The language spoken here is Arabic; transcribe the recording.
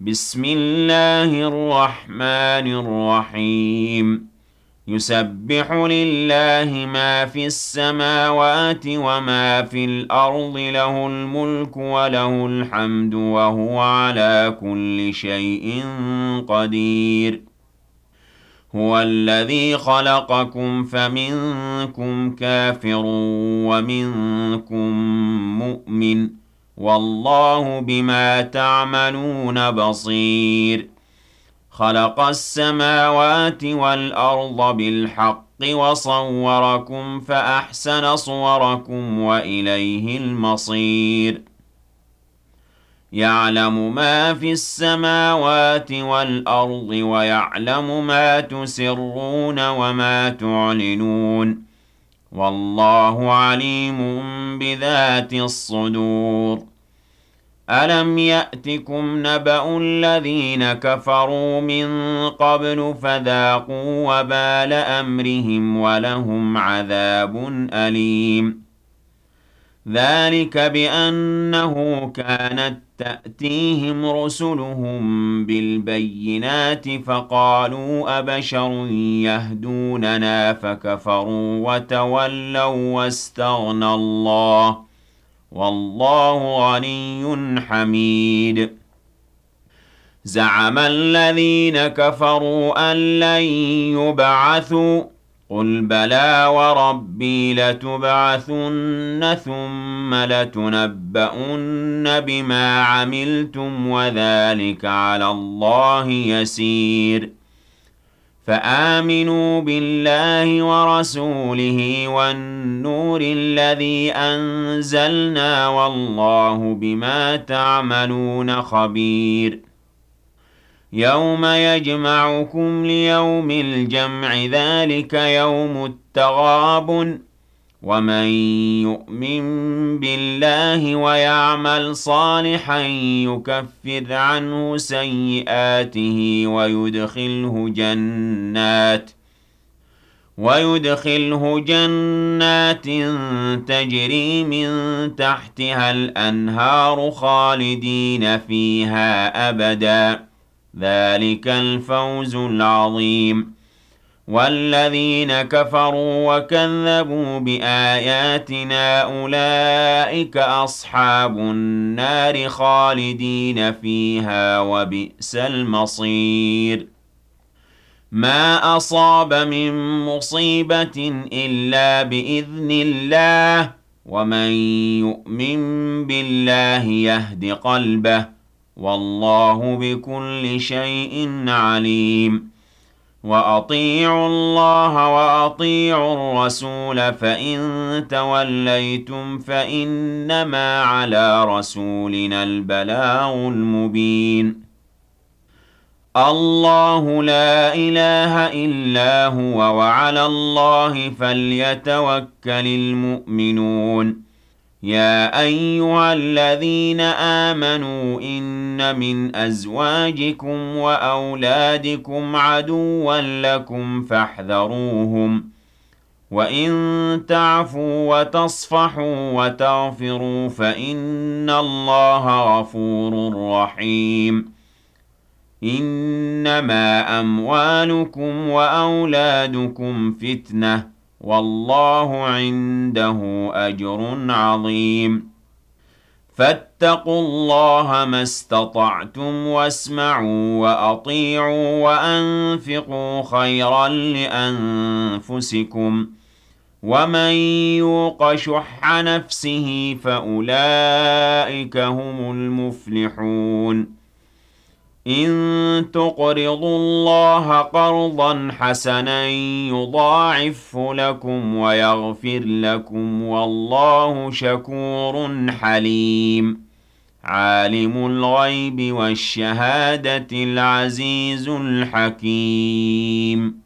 بسم الله الرحمن الرحيم يسبح لله ما في السماوات وما في الأرض له الملك وله الحمد وهو على كل شيء قدير هو الذي خلقكم فمنكم كافر ومنكم مؤمن والله بما تعملون بصير خلق السماوات والأرض بالحق وصوركم فأحسن صوركم وإليه المصير يعلم ما في السماوات والأرض ويعلم ما تسرون وما تعلنون والله عليم بذات الصدور ألم يأتكم نبأ الذين كفروا من قبل فذاقوا وبال أمرهم ولهم عذاب أليم ذلك بأنه كانت تأتيهم رسلهم بالبينات فقالوا أبشر يهدوننا فكفروا وتولوا واستغنى الله والله غني حميد زعم الذين كفروا أن لن يبعثوا قل بلى وربي لتبعثن ثم لتنبؤن بما عملتم وذلك على الله يسير فآمنوا بالله ورسوله والنور الذي أنزلنا والله بما تعملون خبير يوم يجمعكم ليوم الجمع ذلك يوم التغابن ومن يؤمن بالله ويعمل صالحا يكفر عنه سيئاته ويدخله جنات تجري من تحتها الأنهار خالدين فيها أبدا ذلك الفوز العظيم والذين كفروا وكذبوا بآياتنا أولئك أصحاب النار خالدين فيها وبئس المصير ما أصاب من مصيبة إلا بإذن الله ومن يؤمن بالله يهد قلبه والله بكل شيء عليم وأطيعوا الله وأطيعوا الرسول فإن توليتم فإنما على رسولنا البلاغ المبين الله لا إله إلا هو وعلى الله فليتوكل المؤمنون يا أيها الذين آمنوا إن من أزواجكم وأولادكم عدوا لكم فاحذروهم وإن تعفوا وتصفحوا وتغفروا فإن الله غفور رحيم إنما أموالكم وأولادكم فتنة والله عنده أجر عظيم فاتقوا الله ما استطعتم واسمعوا وأطيعوا وأنفقوا خيرا لأنفسكم ومن يوق شح نفسه فأولئك هم المفلحون إن تقرضوا الله قرضا حسنا يضاعفه لكم ويغفر لكم والله شكور حليم عالم الغيب والشهادة العزيز الحكيم